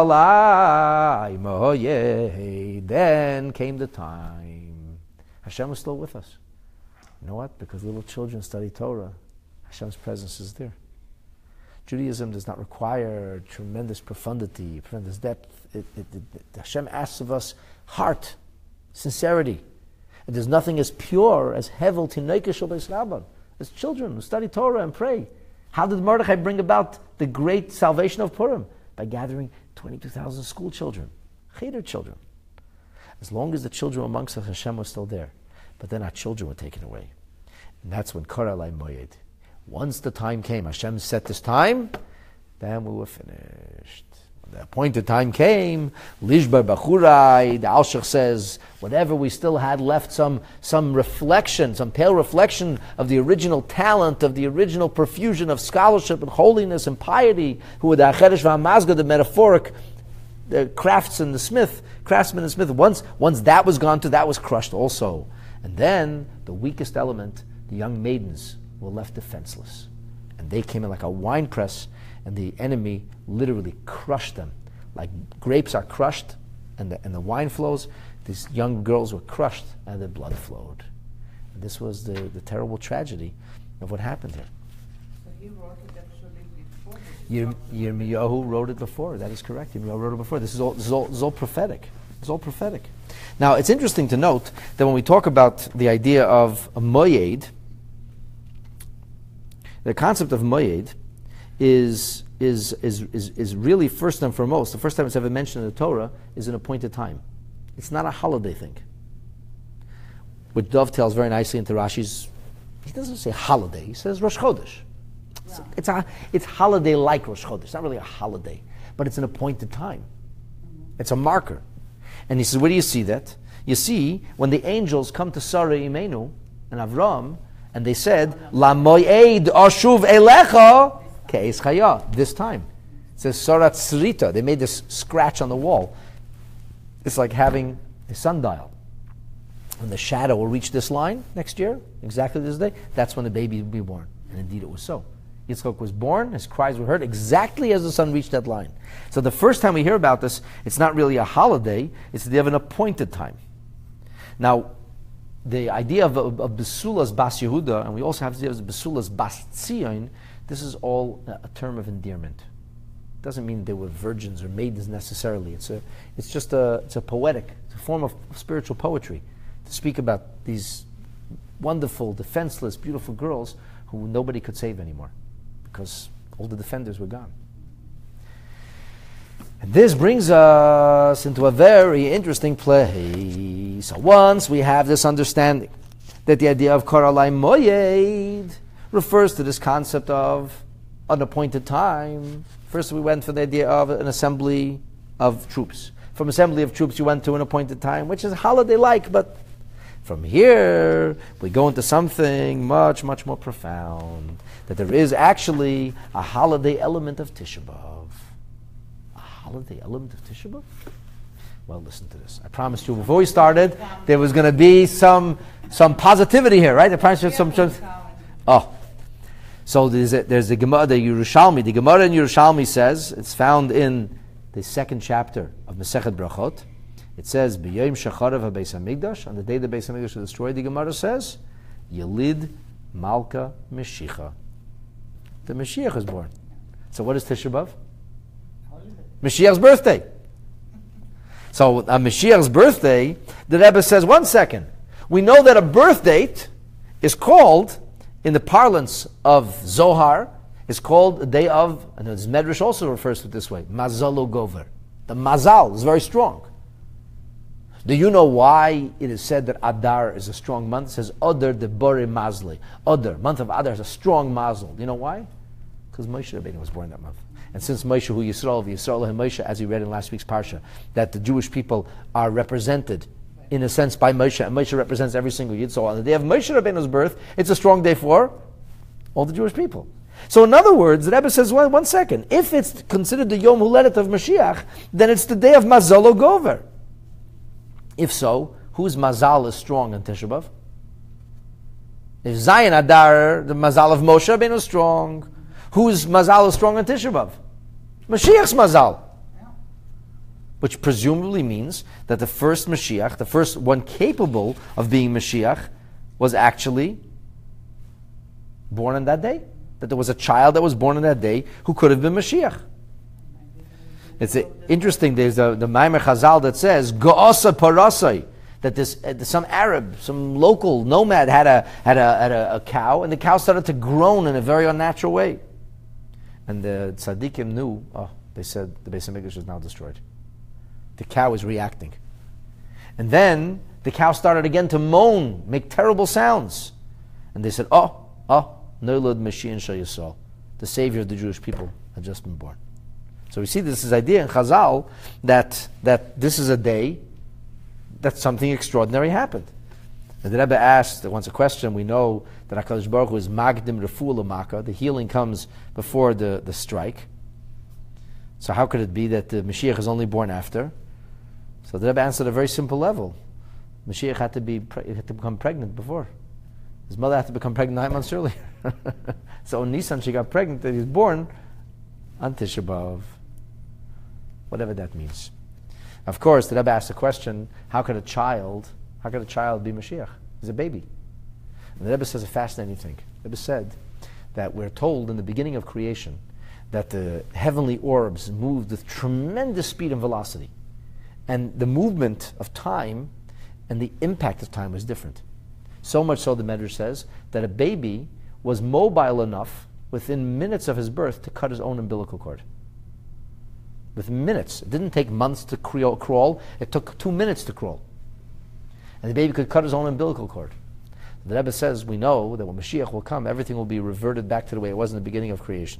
korolai moyeh. Then came the time. Hashem was still with us. You know what? Because little children study Torah, Hashem's presence is there. Judaism does not require tremendous profundity, tremendous depth. Hashem asks of us heart, sincerity. And there's nothing as pure as hevel tineke shel beis Rabban, as children who study Torah and pray. How did Mordechai bring about the great salvation of Purim? By gathering 22,000 school children, cheder children. As long as the children amongst us, Hashem was still there. But then our children were taken away. And that's when Kara Lai Moyed. Once the time came, Hashem set this time, then we were finished. When the appointed time came, Lishbar Bachurai, the Alshach says, whatever we still had left, some reflection, some pale reflection of the original talent, of the original profusion of scholarship and holiness and piety, who were the Acheresh V'Hamazga, the metaphoric the craftsman and the smith, once that was gone too, that was crushed also. And then the weakest element, the young maidens, were left defenseless. And they came in like a wine press, and the enemy literally crushed them. Like grapes are crushed, and the wine flows, these young girls were crushed, and their blood flowed. And this was the terrible tragedy of what happened here. So he wrote it actually before. Yirmiyahu wrote it before. That is correct. Yirmiyahu wrote it before. This is all prophetic. It's all prophetic. Now, it's interesting to note that when we talk about the idea of a moyed, the concept of moyed is really first and foremost, the first time it's ever mentioned in the Torah is an appointed time. It's not a holiday thing. Which dovetails very nicely into Rashi's, he doesn't say holiday, he says Rosh Chodesh. Yeah. It's holiday like Rosh Chodesh. It's not really a holiday, but it's an appointed time. Mm-hmm. It's a marker. And he says, where do you see that? You see, when the angels come to Sarah Imenu and Avram, and they said, La mo'ed ashuv elecha ke'es chaya, this time. It says, Sarat Srita. They made this scratch on the wall. It's like having a sundial. When the shadow will reach this line next year, exactly this day, that's when the baby will be born. And indeed it was so. Yitzchak was born, his cries were heard exactly as the sun reached that line. So the first time we hear about this, it's not really a holiday, it's the of an appointed time. Now, the idea of Besulas Bas Yehuda, and we also have the idea of Besulas Bas Tzion, this is all a term of endearment. It doesn't mean they were virgins or maidens necessarily. It's a poetic, it's a form of spiritual poetry to speak about these wonderful, defenseless, beautiful girls who nobody could save anymore because all the defenders were gone. And this brings us into a very interesting place. So once we have this understanding that the idea of Koralai Moyed refers to this concept of an appointed time. First we went for the idea of an assembly of troops. From assembly of troops you went to an appointed time, which is holiday-like, but from here we go into something much, much more profound. That there is actually a holiday element of Tisha B'Av. A holiday element of Tisha B'Av? Well, listen to this. I promised you before we started there was going to be some positivity here, right? I promised you some. Oh, so there's the Gemara, the Yerushalmi. The Gemara in Yerushalmi says, it's found in the second chapter of Masechet Brachot. It says, B'yom shacharav ha-Beis HaMikdash, on the day the Beis HaMikdash was destroyed, the Gemara says, Yelid Malka Meshicha. The Mashiach is born. So what is Tisha B'Av? Mashiach's birthday. So on Mashiach's birthday, the Rebbe says, 1 second. We know that a birth date is called, in the parlance of Zohar, is called the day of, and the Medrash also refers to it this way, Mazalo Gover. The Mazal is very strong. Do you know why it is said that Adar is a strong month? It says, Adar de Bore Mazli. Adar, month of Adar, is a strong mazel. Do you know why? Because Moshe Rabbeinu was born that month. And since Moshe hu Yisrael v'Yisrael Moshe, as we read in last week's parsha, that the Jewish people are represented in a sense by Moshe, and Moshe represents every single Yid. So on the day of Moshe Rabbeinu's birth, it's a strong day for all the Jewish people. So in other words, the Rebbe says, well, 1 second, if it's considered the Yom Huledet of Mashiach, then it's the day of Mazalo Gover. If so, whose Mazal is strong in Tisha B'Av? If Zayin Adar, the Mazal of Moshe Rabbeinu is strong, whose Mazal is strong in Tisha B'Av? Mashiach's Mazal. Which presumably means that the first Mashiach, the first one capable of being Mashiach, was actually born on that day. That there was a child that was born on that day who could have been Mashiach. It's interesting, there's the Maimer Chazal that says, Go'asa parasai. that some Arab, some local nomad had a cow, and the cow started to groan in a very unnatural way. And the tzaddikim knew, they said the Beis HaMikdash is now destroyed. The cow is reacting. And then the cow started again to moan, make terrible sounds. And they said, Nolad Mashiach Shel Yisrael, the Savior of the Jewish people had just been born. So we see this idea in Chazal that this is a day that something extraordinary happened. And the Rebbe asked once a question. We know that HaKadosh Baruch Hu is Magdim Refuah L'Maka. The healing comes before the strike. So how could it be that the Mashiach is only born after? So the Rebbe answered at a very simple level. Mashiach had to become pregnant before. His mother had to become pregnant 9 months earlier. So in Nisan she got pregnant, and he was born on Tisha B'Av. Whatever that means. Of course, the Rebbe asked the question, how could a child be Mashiach? He's a baby. And the Rebbe says a fascinating thing. The Rebbe said that we're told in the beginning of creation that the heavenly orbs moved with tremendous speed and velocity. And the movement of time and the impact of time was different. So much so, the Medrash says, that a baby was mobile enough within minutes of his birth to cut his own umbilical cord. Within minutes. It didn't take months to crawl. It took 2 minutes to crawl. And the baby could cut his own umbilical cord. The Rebbe says, we know that when Mashiach will come, everything will be reverted back to the way it was in the beginning of creation.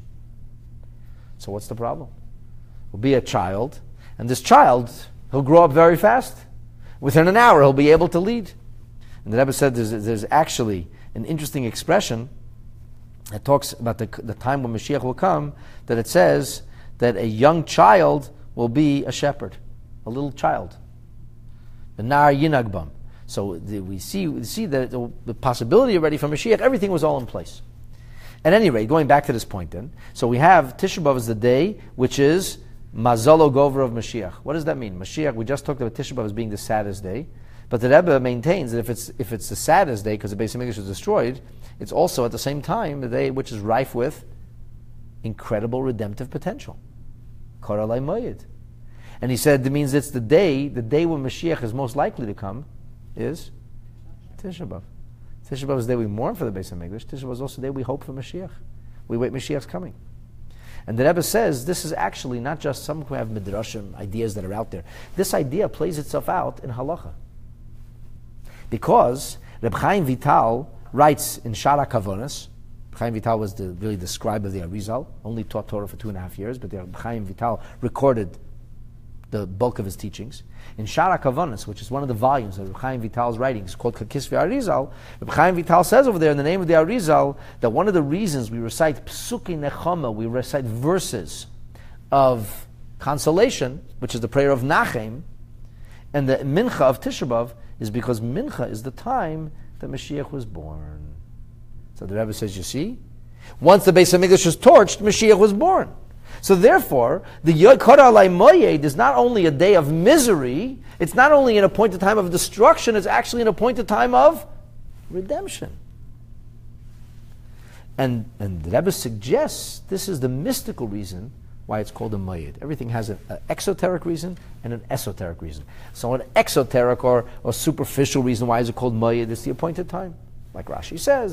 So what's the problem? Will be a child, and this child, he'll grow up very fast. Within an hour, he'll be able to lead. And the Rebbe said there's actually an interesting expression that talks about the time when Mashiach will come, that it says that a young child will be a shepherd, a little child. The Nar Yinagbam. So we see that the possibility already for Mashiach, everything was all in place. At any rate, going back to this point then, so we have Tisha B'Av as the day, which is Mazalo Gover of Mashiach. What does that mean? Mashiach, we just talked about Tisha B'Av as being the saddest day, but the Rebbe maintains that if it's the saddest day because the Beis HaMikdash was destroyed, it's also at the same time the day which is rife with incredible redemptive potential. Koralai Moyed. And he said that means it's the day when Mashiach is most likely to come is Tisha B'Av. Tisha B'Av is the day we mourn for the Beis HaMikdash. Tisha B'Av is also the day we hope for Mashiach. We wait Mashiach's coming. And the Rebbe says this is actually not just some who have midrashim, ideas that are out there. This idea plays itself out in halacha. Because Reb Chaim Vital writes in Shara Kavonis, Chaim Vital was really the scribe of the Arizal, only taught Torah for 2.5 years, but Reb Chaim Vital recorded the bulk of his teachings. In Shara Kavonis, which is one of the volumes of Reb Chaim Vital's writings called Kakisvi Arizal, Reb Chaim Vital says over there in the name of the Arizal that one of the reasons we recite Psuki Nechama, we recite verses of consolation, which is the prayer of Nachem, and the Mincha of Tisha B'Av, is because Mincha is the time that Mashiach was born. So the Rebbe says, you see, once the Beis HaMikdash was torched, Mashiach was born. So therefore, the Yod Kor Alai Moyed is not only a day of misery, it's not only an appointed time of destruction, it's actually an appointed time of redemption. And the Rebbe suggests this is the mystical reason why it's called a Moyed. Everything has an exoteric reason and an esoteric reason. So an exoteric or superficial reason why is it called Moyed? It's the appointed time. Like Rashi says,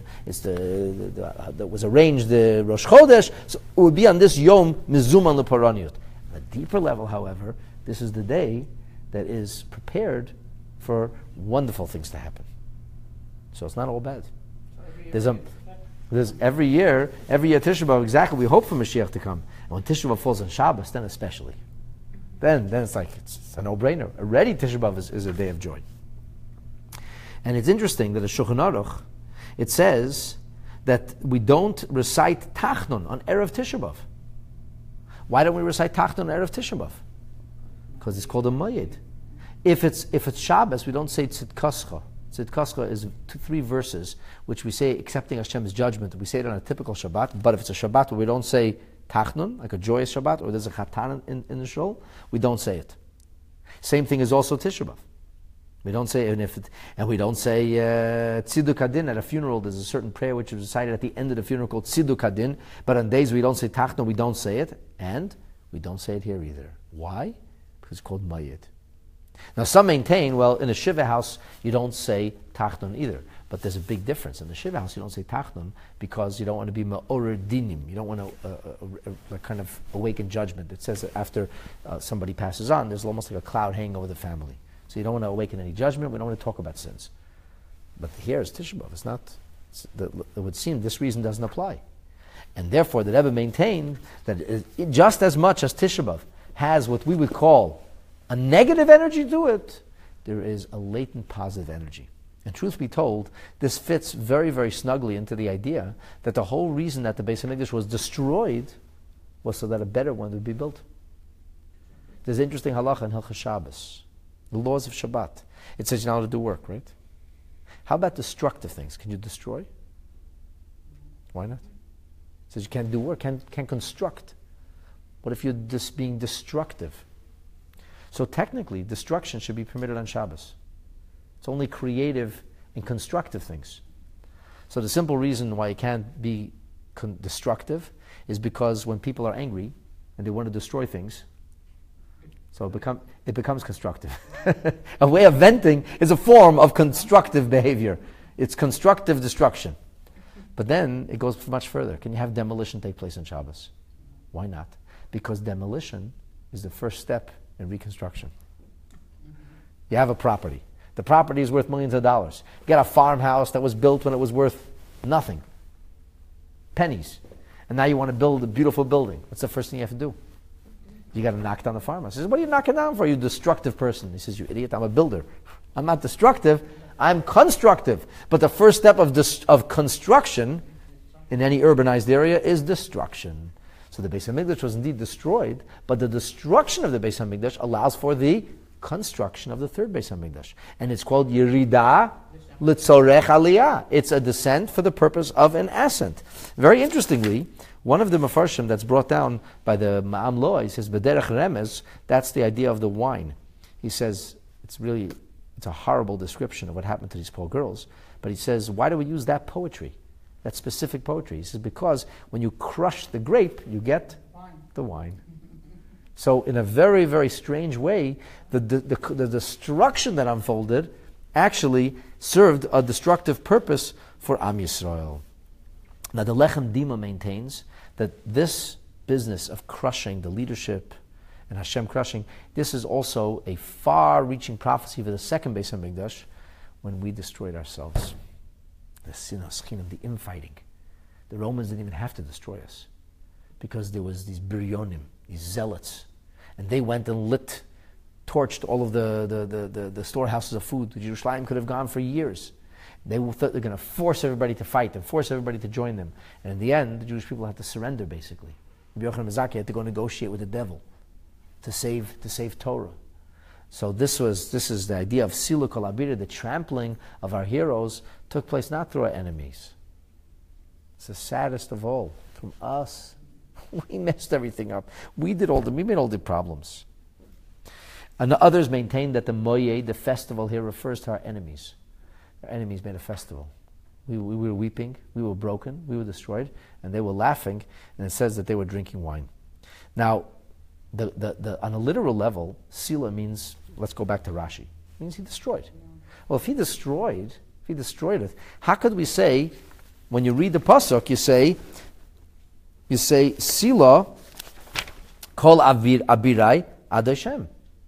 that was arranged the Rosh Chodesh, so it would be on this Yom Mizuman Leparaniut. On a deeper level, however, this is the day that is prepared for wonderful things to happen. So it's not all bad. There's every year Tisha B'Av, exactly, we hope for Mashiach to come. And when Tisha B'Av falls on Shabbos, then especially. Then it's like, it's a no-brainer. Already Tisha B'Av is a day of joy. And it's interesting that in Shulchan Aruch, it says that we don't recite Tachnun on Erev Tisha B'Av. Why don't we recite Tachnun on Erev Tisha B'Av? Because it's called a Moyed. If it's Shabbos, we don't say Tzidkascha. Tzidkascha is 2-3 verses, which we say accepting Hashem's judgment. We say it on a typical Shabbat, but if it's a Shabbat where we don't say Tachnun, like a joyous Shabbat, or there's a Chatan in the shul, we don't say it. Same thing is also Tisha B'Av. We don't say, we don't say Tziduk Hadin at a funeral. There's a certain prayer which is recited at the end of the funeral called Tziduk Hadin. But on days we don't say Tachna, we don't say it, and we don't say it here either. Why? Because it's called Mayit. Now some maintain, well, in a Shiva house, you don't say Tachnun either. But there's a big difference. In the Shiva house, you don't say Tachnun because you don't want to be Ma'orer Dinim. You don't want to kind of awaken judgment. It says that after somebody passes on, there's almost like a cloud hanging over the family. So you don't want to awaken any judgment. We don't want to talk about sins. But here is Tisha B'Av. It's not, it would seem this reason doesn't apply. And therefore, the Rebbe maintained that just as much as Tisha B'Av has what we would call a negative energy to it, there is a latent positive energy. And truth be told, this fits very, very snugly into the idea that the whole reason that the Beis HaMikdash was destroyed was so that a better one would be built. There's an interesting halacha in Hilchos Shabbos, the laws of Shabbat. It says you're not allowed to do work, right? How about destructive things? Can you destroy? Why not? It says you can't do work, can't construct. What if you're just being destructive? So technically, destruction should be permitted on Shabbos. It's only creative and constructive things. So the simple reason why it can't be destructive is because when people are angry and they want to destroy things, so it becomes constructive. A way of venting is a form of constructive behavior. It's constructive destruction. But then it goes much further. Can you have demolition take place on Shabbos? Why not? Because demolition is the first step in reconstruction. You have a property. The property is worth millions of dollars. You got a farmhouse that was built when it was worth nothing. Pennies. And now you want to build a beautiful building. What's the first thing you have to do? You got to knock down the farmhouse. He says, what are you knocking down for, you destructive person? He says, you idiot, I'm a builder. I'm not destructive, I'm constructive. But the first step of construction in any urbanized area is destruction. So the Beis HaMikdash was indeed destroyed, but the destruction of the Beis HaMikdash allows for the construction of the third Beis HaMikdash. And it's called Yerida Litzorech Aliyah. It's a descent for the purpose of an ascent. Very interestingly, one of the Mefarshim that's brought down by the Ma'am Loa, he says, B'derech Remez, that's the idea of the wine. He says, it's a horrible description of what happened to these poor girls. But he says, why do we use that poetry? That specific poetry. He says, because when you crush the grape, you get the wine. So in a very, very strange way, the destruction that unfolded actually served a destructive purpose for Am Yisrael. Now the Lechem Dima maintains that this business of crushing the leadership and Hashem crushing, this is also a far-reaching prophecy for the second Beis HaMikdash when we destroyed ourselves. The sinos, the infighting. The Romans didn't even have to destroy us because there was these biryonim, these zealots, and they went and torched all of the storehouses of food. Jerusalem could have gone for years. They thought they're going to force everybody to fight and force everybody to join them. And in the end, the Jewish people had to surrender, basically. Rabbi Yochanan ben Zakkai had to go negotiate with the devil to save Torah. So this is the idea of Silu Kol Abira, the trampling of our heroes, took place not through our enemies. It's the saddest of all. From us. We messed everything up. We made all the problems. And the others maintain that the Moyed, the festival here, refers to our enemies. Our enemies made a festival. We were weeping, we were broken, we were destroyed, and they were laughing, and it says that they were drinking wine. Now, on a literal level, Sila means, let's go back to Rashi, it means he destroyed. Well, if he destroyed it, how could we say, when you read the Pasuk, you say Sila Kol Abirai Ad Hashem.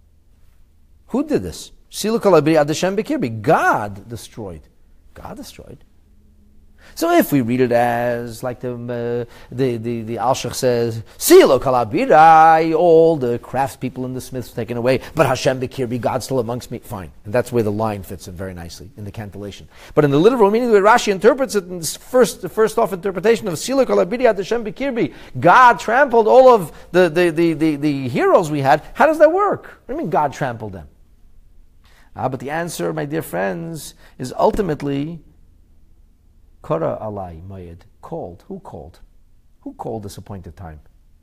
Who did this? Sila Kol Abirai Ad Hashem Bekirbi. God destroyed. God destroyed. So if we read it as like the Alshach says, Silo Kalabirai, all the craftspeople and the smiths taken away, but Hashem Bekirbi, God still amongst me, fine. And that's where the line fits in very nicely, in the cantillation. But in the literal meaning, the way Rashi interprets it, in this first off interpretation of Silo Kalabirai Hashem Bekirbi, God trampled all of the heroes we had. How does that work? What do you mean God trampled them? But the answer, my dear friends, is ultimately Kara alai mayed, called. Who called? Who called this appointed time?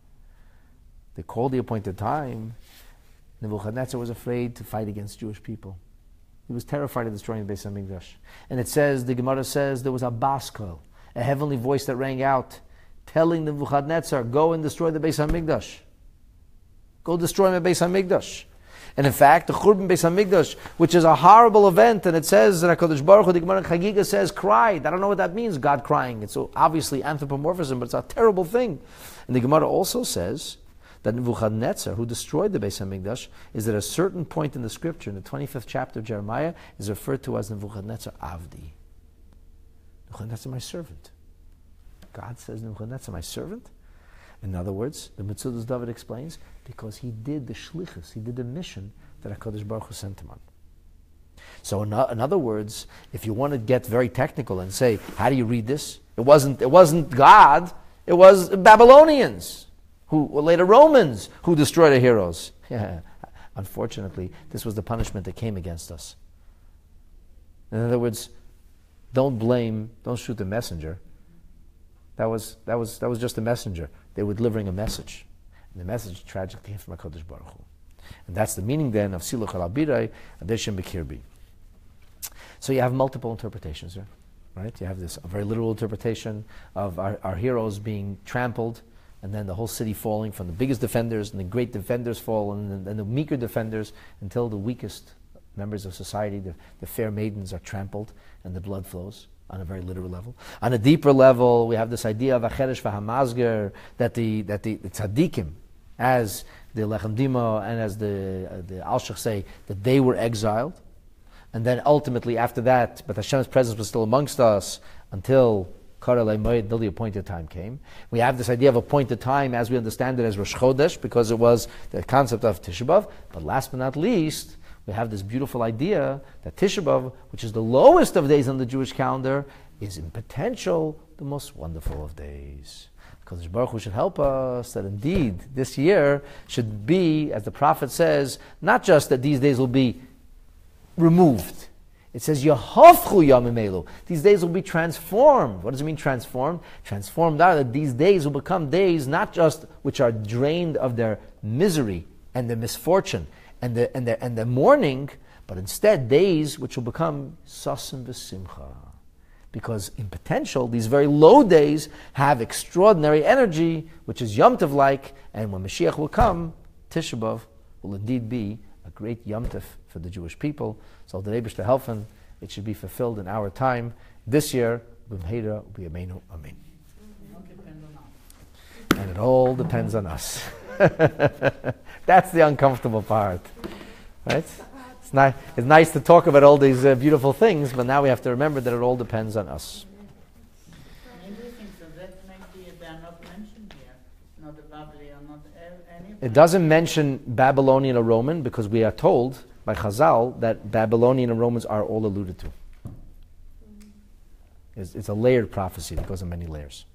They called the appointed time. Nebuchadnezzar was afraid to fight against Jewish people. He was terrified of destroying the Beis HaMikdash. And it says, the Gemara says, there was a baskol, a heavenly voice that rang out, telling Nebuchadnezzar, go and destroy the Beis HaMikdash. Go destroy my Beis HaMikdash. And in fact, the Churban Beis Hamikdash, which is a horrible event, and it says that HaKadosh Baruch Hu, the Gemara in Chagiga says, cried. I don't know what that means, God crying. It's obviously anthropomorphism, but it's a terrible thing. And the Gemara also says that Nebuchadnezzar, who destroyed the Beis Hamikdash, is at a certain point in the scripture, in the 25th chapter of Jeremiah, is referred to as Nebuchadnezzar Avdi. Nebuchadnezzar, my servant. God says, Nebuchadnezzar, my servant? In other words, the Metzudas David explains, because he did the shlichus, he did the mission that HaKadosh Baruch Hu sent him on. So in other words, if you want to get very technical and say, how do you read this? It wasn't God, it was Babylonians, who were later Romans, who destroyed the heroes. Yeah. Unfortunately, this was the punishment that came against us. In other words, don't shoot the messenger. That was just a messenger. They were delivering a message. And the message tragically came from HaKadosh Baruch Hu. And that's the meaning then of Siluch al-Abirai, Adeshem Bekirbi. So you have multiple interpretations there, right? You have this a very literal interpretation of our heroes being trampled, and then the whole city falling from the biggest defenders, and the great defenders fall, and the meeker defenders, until the weakest members of society, the fair maidens, are trampled, and the blood flows. On a very literal level. On a deeper level, we have this idea of Acheresh v'Hamazger, that the tzaddikim, as the Lechem Dima and as the Alshach say, that they were exiled. And then ultimately after that, but Hashem's presence was still amongst us until until the appointed time came. We have this idea of appointed time as we understand it as Rosh Chodesh, because it was the concept of Tisha B'Av. But last but not least, we have this beautiful idea that Tisha B'Av, which is the lowest of days on the Jewish calendar, is in potential the most wonderful of days. Because Baruch Hu should help us that indeed this year should be, as the prophet says, not just that these days will be removed. It says, Yehavchu Yamim Elu. These days will be transformed. What does it mean transformed? Transformed are that these days will become days not just which are drained of their misery and their misfortune, and the mourning, but instead days which will become sasim v'simcha. Because in potential, these very low days have extraordinary energy, which is Yom Tov-like, and when Mashiach will come, Tisha B'Av will indeed be a great Yom Tov for the Jewish people. So the Rebbe to helfen, it should be fulfilled in our time. This year, B'mheira will be Amen. Amen. And it all depends on us. That's the uncomfortable part, right? It's nice to talk about all these beautiful things, but now we have to remember that it all depends on us. Maybe you think so that maybe they're not mentioned here. Not a Babylon, not any. It doesn't mention Babylonian or Roman because we are told by Chazal that Babylonian and Romans are all alluded to. It's a layered prophecy that goes on many layers.